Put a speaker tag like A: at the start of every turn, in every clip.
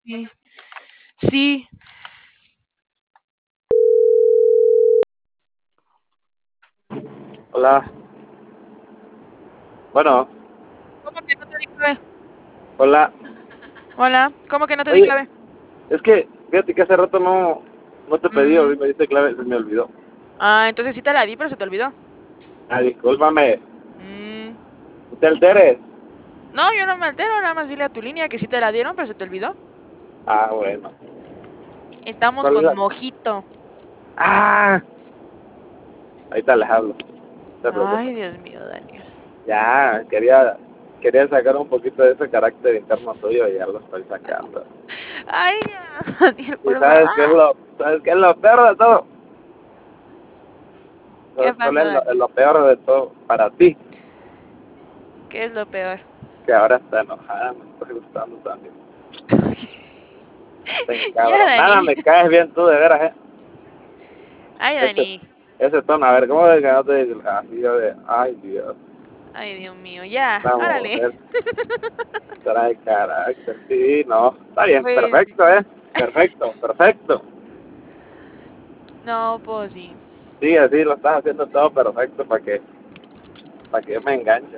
A: Sí. Sí.
B: Hola. Bueno,
A: ¿Cómo que no te di clave?
B: hola.
A: Hola, ¿cómo que no te di
B: Oye,
A: clave?
B: es que fíjate que hace rato no te pedí o me diste clave, se me olvidó.
A: Ah, entonces sí te la di, pero se te olvidó.
B: Ah, discúlpame.
A: Mm,
B: No te alteres.
A: No, yo no me altero, nada más dile a tu línea que sí te la dieron, pero se te olvidó.
B: Ah, bueno.
A: Estamos
B: ¿Cuál es
A: con
B: la?
A: mojito.
B: Ah, ahorita les hablo. No te
A: Ay,
B: preocupes.
A: Dios mío, Daniel.
B: Ya, quería sacar un poquito de ese carácter interno tuyo y ya lo estoy sacando.
A: Ay, ya, Daniel,
B: ¿Y
A: por favor.
B: sabes qué es lo peor de todo?
A: ¿Qué
B: ¿Sabes cuál
A: pasó,
B: es
A: Daniel?
B: lo peor de todo para ti?
A: ¿Qué es lo peor?
B: Que ahora está enojada, me estoy gustando también.
A: Ya,
B: Nada,
A: Dani.
B: me caes bien tú, de veras,
A: Ay,
B: Ese,
A: Dani.
B: ese tono, a ver, ¿cómo de que no te digo? Así yo de, ay Dios,
A: Ay, Dios mío, ya,
B: la
A: órale.
B: mujer trae carácter, sí, no, está bien,
A: Pues,
B: perfecto, perfecto, perfecto,
A: no, pues sí.
B: sí, así lo estás haciendo todo perfecto para que yo me enganche,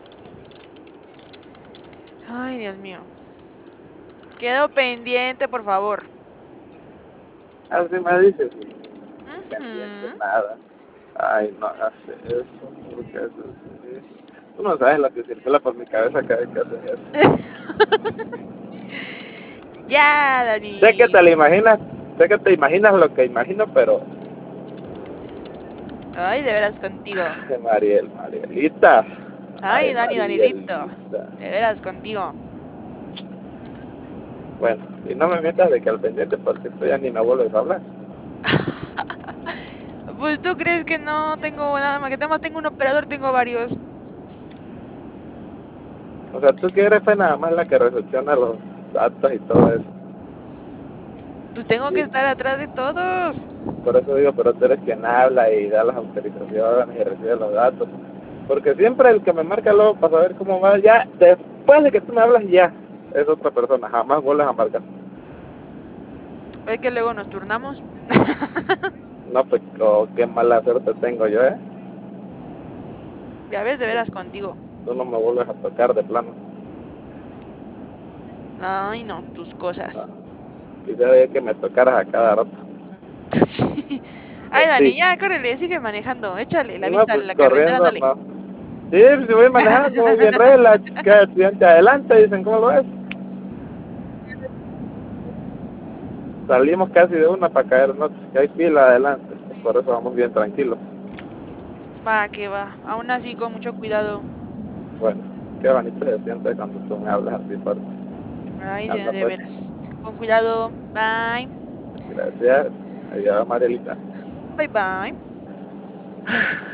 A: Ay, Dios mío. Quedo pendiente, por favor.
B: así me dices, pendiente
A: Ujú.
B: nada, ay, no hagas eso, porque eso sí, tú no sabes lo que circula por mi cabeza cada vez que haces eso,
A: Ya,
B: sé que te
A: Dani.
B: lo imaginas, sé que te imaginas lo que imagino, pero
A: Ay, de veras contigo.
B: Marielita.
A: Ay,
B: Ay,
A: Dani, Danielito.
B: Marielita.
A: De veras contigo.
B: Bueno, y no me metas de que al pendiente porque esto ya ni me vuelves a hablar.
A: Pues tú crees que no tengo nada más, que nada más tengo un operador, tengo varios.
B: O sea, tú que eres pues nada más la que recepciona los datos y todo eso.
A: Pues tengo que
B: Y
A: estar atrás de todos.
B: por eso digo, pero tú eres quien habla y da las autorizaciones y recibe los datos. Porque siempre el que me marca luego para saber cómo va, ya, después de que tú me hablas, ya, es otra persona, jamás vuelves a marcar.
A: Es que luego nos turnamos.
B: No, pues, oh, qué mala suerte tengo yo, ¿eh?
A: Ya ves, de veras contigo.
B: Tú no me vuelves a tocar de plano.
A: Ay, no, tus
B: No.
A: cosas.
B: Quisiera yo que me tocaras a cada rato.
A: Ay,
B: Sí.
A: Dani, ya, córrele, sigue manejando. Échale la
B: No,
A: vista a
B: pues
A: la carretera,
B: corriendo
A: ándale.
B: no. Sí, pues, si voy manejando muy bien regla, chica, estudiante adelante, dicen, ¿cómo lo ves? Salimos casi de una para caer, ¿no? Que hay fila adelante, por eso vamos bien tranquilos.
A: Va, que va. Aún así, con mucho cuidado.
B: Bueno, qué bonito se siente cuando tú me hablas así fuerte.
A: Ay,
B: Anda
A: de
B: pues,
A: veras. Con cuidado. Bye.
B: gracias. Adiós, Marielita.
A: Bye, bye.